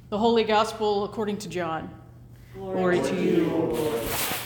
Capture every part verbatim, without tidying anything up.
The Holy Gospel according to John. Glory, Glory to you, O Lord.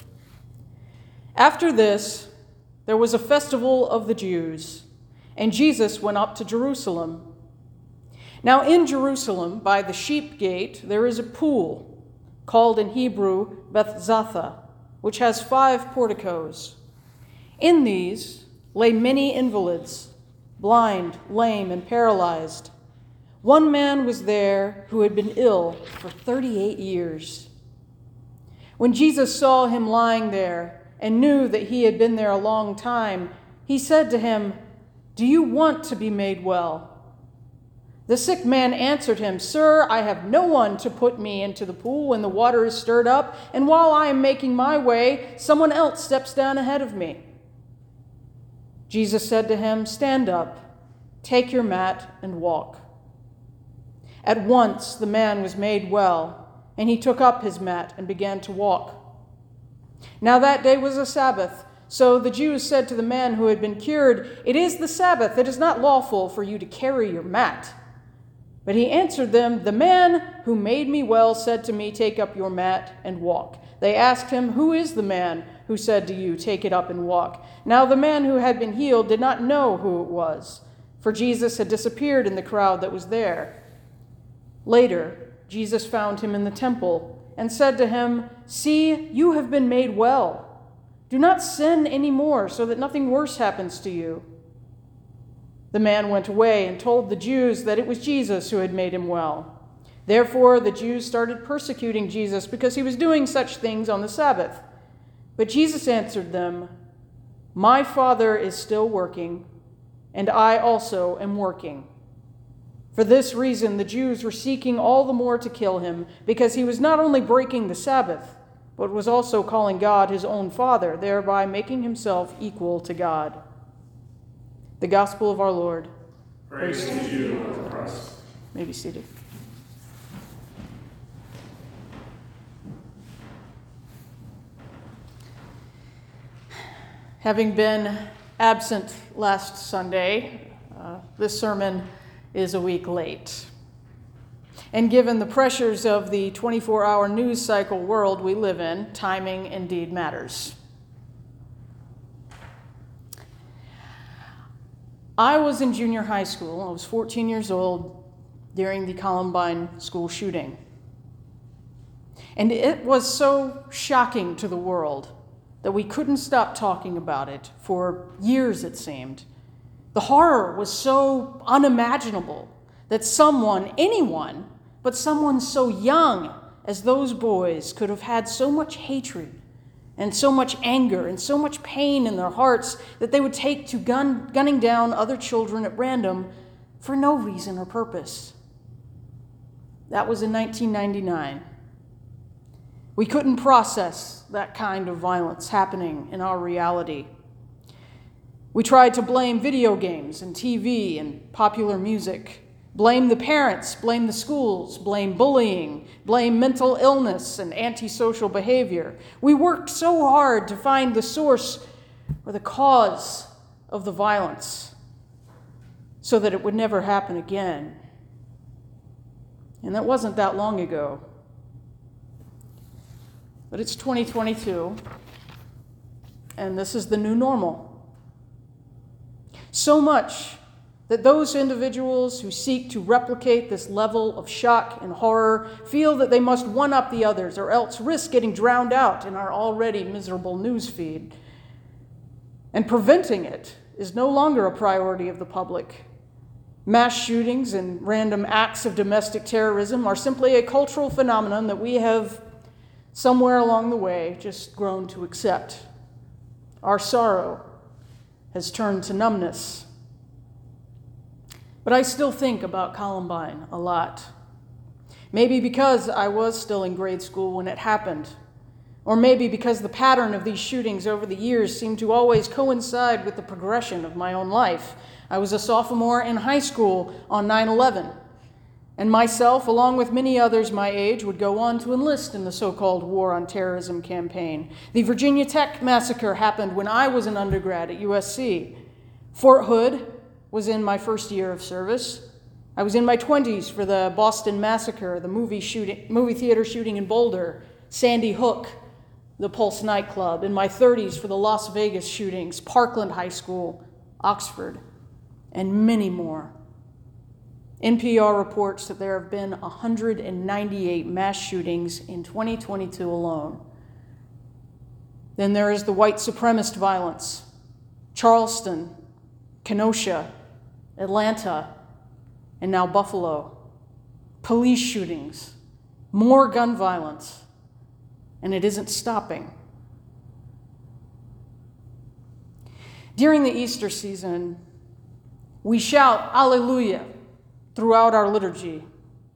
After this, there was a festival of the Jews, and Jesus went up to Jerusalem. Now in Jerusalem, by the sheep gate, there is a pool, called in Hebrew Bethzatha, which has five porticos. In these lay many invalids, blind, lame, and paralyzed. One man was there who had been ill for thirty-eight years. When Jesus saw him lying there and knew that he had been there a long time, he said to him, "Do you want to be made well?" The sick man answered him, "Sir, I have no one to put me into the pool when the water is stirred up, and while I am making my way, someone else steps down ahead of me." Jesus said to him, "Stand up, take your mat, and walk." At once the man was made well, and he took up his mat and began to walk. Now that day was a Sabbath, so the Jews said to the man who had been cured, "It is the Sabbath, it is not lawful for you to carry your mat." But he answered them, "The man who made me well said to me, 'Take up your mat and walk.'" They asked him, "Who is the man who said to you, 'Take it up and walk'?" Now the man who had been healed did not know who it was, for Jesus had disappeared in the crowd that was there. Later, Jesus found him in the temple and said to him, "See, you have been made well. Do not sin any more, so that nothing worse happens to you." The man went away and told the Jews that it was Jesus who had made him well. Therefore, the Jews started persecuting Jesus because he was doing such things on the Sabbath. But Jesus answered them, "My Father is still working, and I also am working." For this reason, the Jews were seeking all the more to kill him, because he was not only breaking the Sabbath, but was also calling God his own Father, thereby making himself equal to God. The Gospel of our Lord. Praise, Praise to you, Lord Christ. You may be seated. Having been absent last Sunday, uh, this sermon is a week late. And given the pressures of the twenty-four hour news cycle world we live in, timing indeed matters. I was in junior high school. I was fourteen years old during the Columbine school shooting. And it was so shocking to the world that we couldn't stop talking about it for years, it seemed. The horror was so unimaginable that someone, anyone, but someone so young as those boys could have had so much hatred and so much anger and so much pain in their hearts that they would take to gun, gunning down other children at random for no reason or purpose. That was in nineteen ninety-nine. We couldn't process that kind of violence happening in our reality. We tried to blame video games and T V and popular music, blame the parents, blame the schools, blame bullying, blame mental illness and antisocial behavior. We worked so hard to find the source or the cause of the violence so that it would never happen again. And that wasn't that long ago. But it's twenty twenty-two, and this is the new normal. So much that those individuals who seek to replicate this level of shock and horror feel that they must one-up the others or else risk getting drowned out in our already miserable news feed. And preventing it is no longer a priority of the public. Mass shootings and random acts of domestic terrorism are simply a cultural phenomenon that we have, somewhere along the way, just grown to accept. Our sorrow has turned to numbness. But I still think about Columbine a lot. Maybe because I was still in grade school when it happened, or maybe because the pattern of these shootings over the years seemed to always coincide with the progression of my own life. I was a sophomore in high school on nine eleven, and myself, along with many others my age, would go on to enlist in the so-called War on Terrorism campaign. The Virginia Tech massacre happened when I was an undergrad at U S C. Fort Hood was in my first year of service. I was in my twenties for the Boston Massacre, the movie shooting, movie theater shooting in Boulder, Sandy Hook, the Pulse nightclub. In my thirties for the Las Vegas shootings, Parkland High School, Oxford, and many more. N P R reports that there have been one hundred ninety-eight mass shootings in twenty twenty-two alone. Then there is the white supremacist violence, Charleston, Kenosha, Atlanta, and now Buffalo. Police shootings, more gun violence, and it isn't stopping. During the Easter season, we shout Alleluia throughout our liturgy.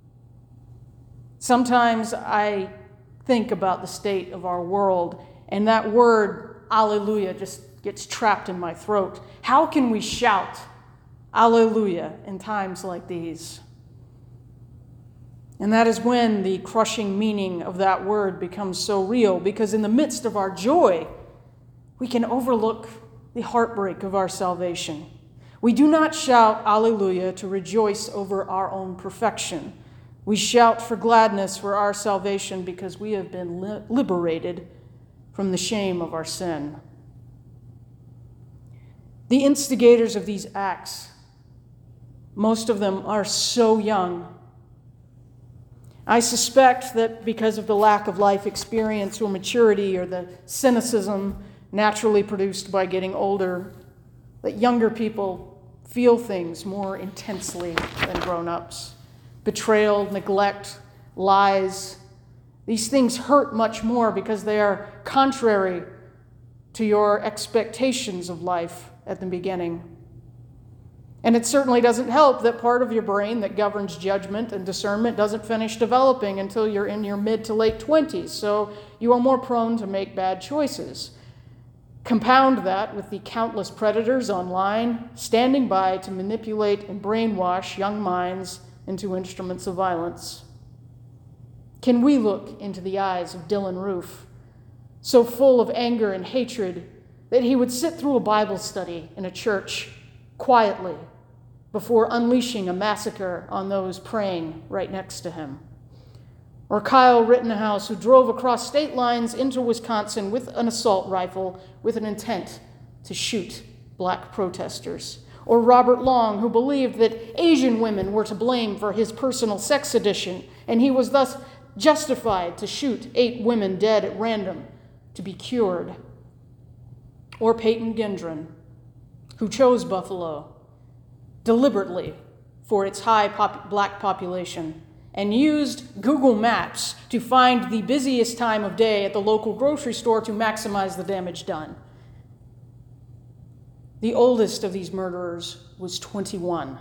Sometimes I think about the state of our world, and that word, Alleluia, just gets trapped in my throat. How can we shout Alleluia in times like these? And that is when the crushing meaning of that word becomes so real, because in the midst of our joy, we can overlook the heartbreak of our salvation. We do not shout Alleluia to rejoice over our own perfection. We shout for gladness for our salvation because we have been li- liberated from the shame of our sin. The instigators of these acts, most of them are so young. I suspect that because of the lack of life experience or maturity or the cynicism naturally produced by getting older, that younger people feel things more intensely than grown-ups. Betrayal, neglect, lies. These things hurt much more because they are contrary to your expectations of life at the beginning. And it certainly doesn't help that part of your brain that governs judgment and discernment doesn't finish developing until you're in your mid to late twenties, so you are more prone to make bad choices. Compound that with the countless predators online standing by to manipulate and brainwash young minds into instruments of violence. Can we look into the eyes of Dylan Roof, so full of anger and hatred that he would sit through a Bible study in a church quietly before unleashing a massacre on those praying right next to him? Or Kyle Rittenhouse, who drove across state lines into Wisconsin with an assault rifle with an intent to shoot black protesters. Or Robert Long, who believed that Asian women were to blame for his personal sex addiction, and he was thus justified to shoot eight women dead at random to be cured. Or Peyton Gendron, who chose Buffalo deliberately for its high pop- black population and used Google Maps to find the busiest time of day at the local grocery store to maximize the damage done. The oldest of these murderers was twenty-one.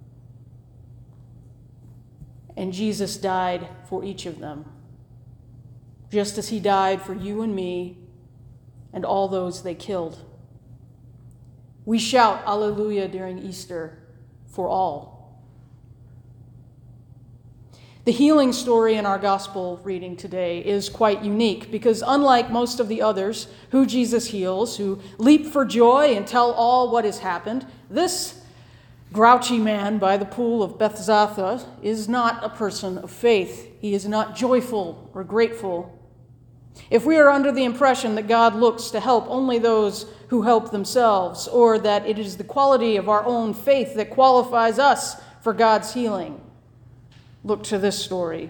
And Jesus died for each of them, just as he died for you and me and all those they killed. We shout Alleluia during Easter for all. The healing story in our gospel reading today is quite unique because unlike most of the others who Jesus heals, who leap for joy and tell all what has happened, this grouchy man by the pool of Bethzatha is not a person of faith. He is not joyful or grateful. If we are under the impression that God looks to help only those who help themselves, or that it is the quality of our own faith that qualifies us for God's healing, look to this story.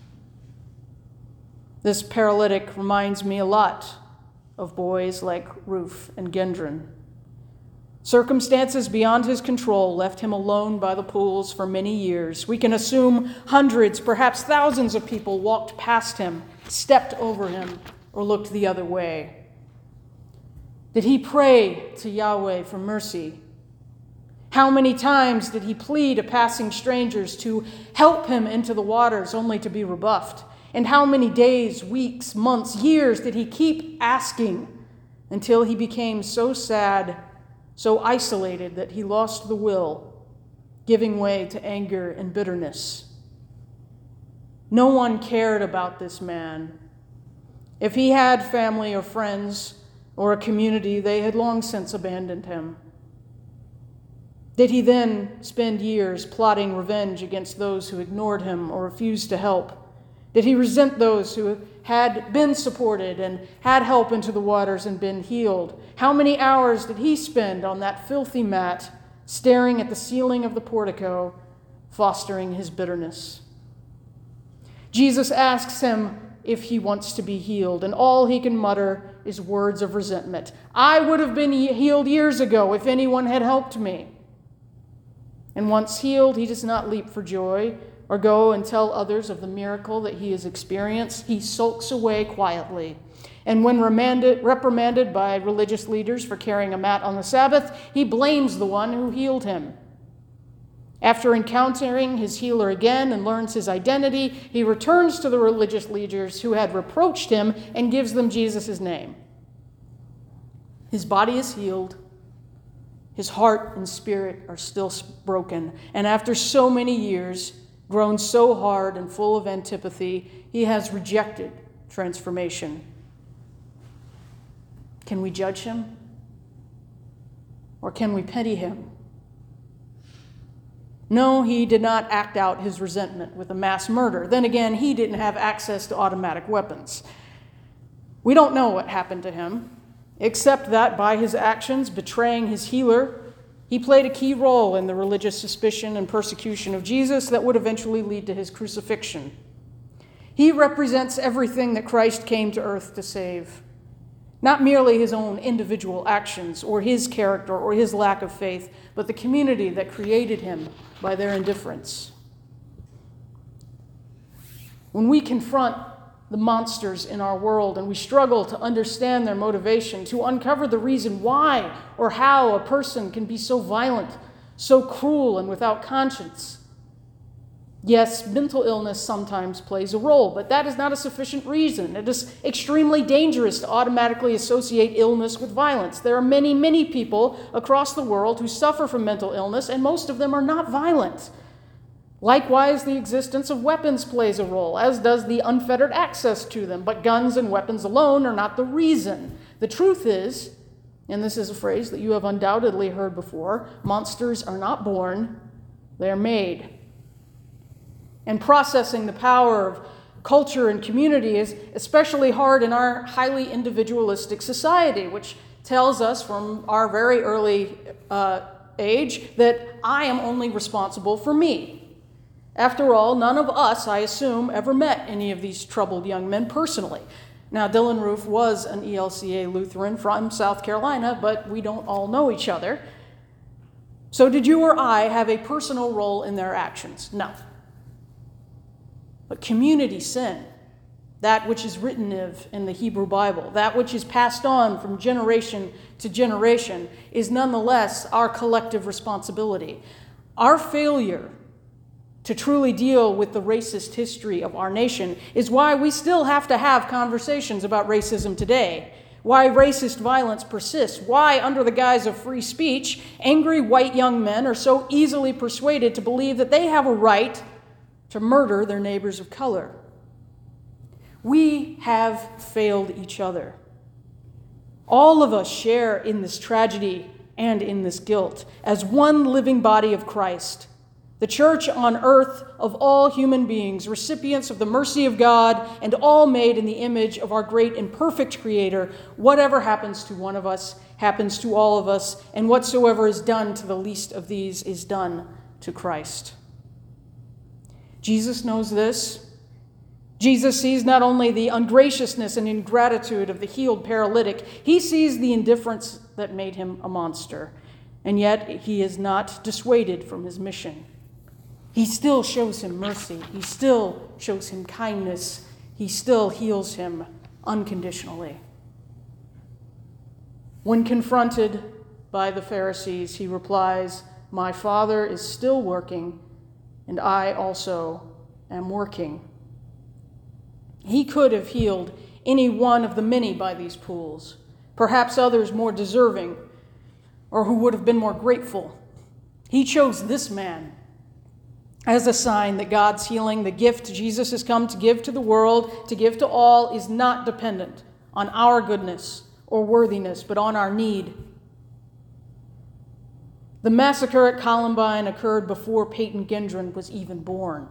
This paralytic reminds me a lot of boys like Roof and Gendron. Circumstances beyond his control left him alone by the pools for many years. We can assume hundreds, perhaps thousands of people walked past him, stepped over him, or looked the other way. Did he pray to Yahweh for mercy? How many times did he plead to passing strangers to help him into the waters only to be rebuffed? And how many days, weeks, months, years did he keep asking until he became so sad, so isolated that he lost the will, giving way to anger and bitterness? No one cared about this man. If he had family or friends or a community, they had long since abandoned him. Did he then spend years plotting revenge against those who ignored him or refused to help? Did he resent those who had been supported and had help into the waters and been healed? How many hours did he spend on that filthy mat, staring at the ceiling of the portico, fostering his bitterness? Jesus asks him if he wants to be healed, and all he can mutter is words of resentment. I would have been healed years ago if anyone had helped me. And once healed, he does not leap for joy or go and tell others of the miracle that he has experienced. He sulks away quietly. And when remanded, reprimanded by religious leaders for carrying a mat on the Sabbath, he blames the one who healed him. After encountering his healer again and learns his identity, he returns to the religious leaders who had reproached him and gives them Jesus' name. His body is healed. His heart and spirit are still broken. And after so many years, grown so hard and full of antipathy, he has rejected transformation. Can we judge him? Or can we pity him? No, he did not act out his resentment with a mass murder. Then again, he didn't have access to automatic weapons. We don't know what happened to him, except that by his actions betraying his healer, he played a key role in the religious suspicion and persecution of Jesus that would eventually lead to his crucifixion. He represents everything that Christ came to earth to save. Not merely his own individual actions or his character or his lack of faith, but the community that created him by their indifference. When we confront the monsters in our world and we struggle to understand their motivation, to uncover the reason why or how a person can be so violent, so cruel, and without conscience, yes, mental illness sometimes plays a role, but that is not a sufficient reason. It is extremely dangerous to automatically associate illness with violence. There are many, many people across the world who suffer from mental illness, and most of them are not violent. Likewise, the existence of weapons plays a role, as does the unfettered access to them, but guns and weapons alone are not the reason. The truth is, and this is a phrase that you have undoubtedly heard before, monsters are not born, they are made. And processing the power of culture and community is especially hard in our highly individualistic society, which tells us from our very early uh, age that I am only responsible for me. After all, none of us, I assume, ever met any of these troubled young men personally. Now, Dylan Roof was an E L C A Lutheran from South Carolina, but we don't all know each other. So did you or I have a personal role in their actions? No. But community sin, that which is written of in the Hebrew Bible, that which is passed on from generation to generation, is nonetheless our collective responsibility. Our failure to truly deal with the racist history of our nation is why we still have to have conversations about racism today, why racist violence persists, why, under the guise of free speech, angry white young men are so easily persuaded to believe that they have a right to murder their neighbors of color. We have failed each other. All of us share in this tragedy and in this guilt as one living body of Christ, the church on earth of all human beings, recipients of the mercy of God, and all made in the image of our great and perfect Creator. Whatever happens to one of us happens to all of us, and whatsoever is done to the least of these is done to Christ. Jesus knows this. Jesus sees not only the ungraciousness and ingratitude of the healed paralytic, he sees the indifference that made him a monster. And yet he is not dissuaded from his mission. He still shows him mercy. He still shows him kindness. He still heals him unconditionally. When confronted by the Pharisees, he replies, "My Father is still working, and I also am working." He could have healed any one of the many by these pools, perhaps others more deserving, or who would have been more grateful. He chose this man as a sign that God's healing, the gift Jesus has come to give to the world, to give to all, is not dependent on our goodness or worthiness, but on our need. The massacre at Columbine occurred before Peyton Gendron was even born.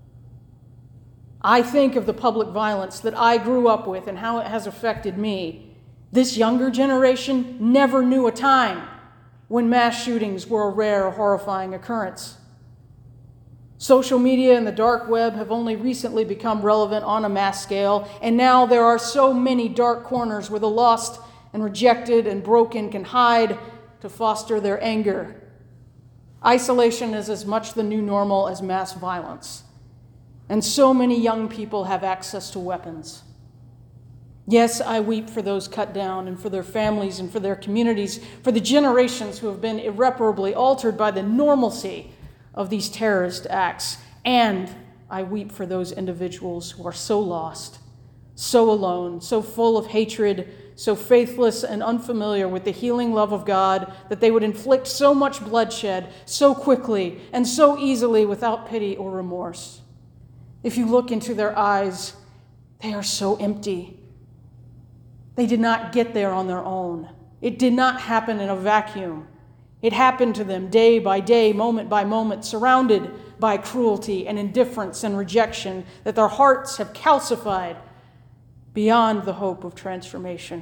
I think of the public violence that I grew up with and how it has affected me. This younger generation never knew a time when mass shootings were a rare or horrifying occurrence. Social media and the dark web have only recently become relevant on a mass scale, and now there are so many dark corners where the lost and rejected and broken can hide to foster their anger. Isolation is as much the new normal as mass violence, and so many young people have access to weapons. Yes, I weep for those cut down and for their families and for their communities, for the generations who have been irreparably altered by the normalcy of these terrorist acts. And I weep for those individuals who are so lost, so alone, so full of hatred, so faithless and unfamiliar with the healing love of God that they would inflict so much bloodshed so quickly and so easily without pity or remorse. If you look into their eyes, they are so empty. They did not get there on their own. It did not happen in a vacuum. It happened to them day by day, moment by moment, surrounded by cruelty and indifference and rejection, that their hearts have calcified beyond the hope of transformation.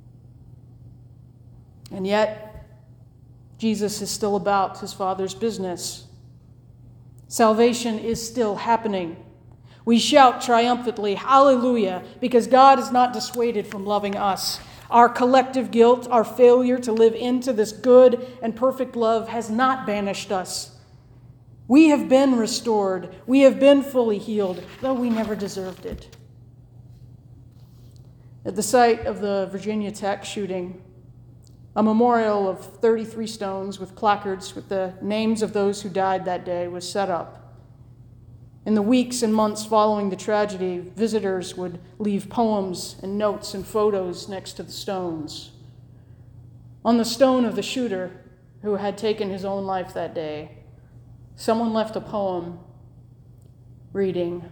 And yet, Jesus is still about his Father's business. Salvation is still happening. We shout triumphantly, hallelujah, because God is not dissuaded from loving us. Our collective guilt, our failure to live into this good and perfect love has not banished us. We have been restored. We have been fully healed, though we never deserved it. At the site of the Virginia Tech shooting, a memorial of thirty-three stones with placards with the names of those who died that day was set up. In the weeks and months following the tragedy, visitors would leave poems and notes and photos next to the stones. On the stone of the shooter who had taken his own life that day, someone left a poem reading,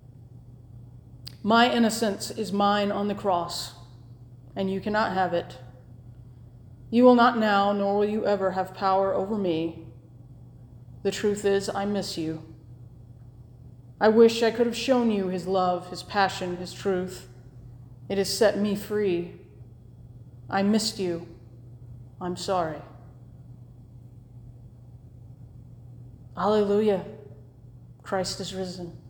"My innocence is mine on the cross, and you cannot have it. You will not now, nor will you ever have power over me. The truth is, I miss you. I wish I could have shown you his love, his passion, his truth. It has set me free. I missed you. I'm sorry." Hallelujah. Christ is risen.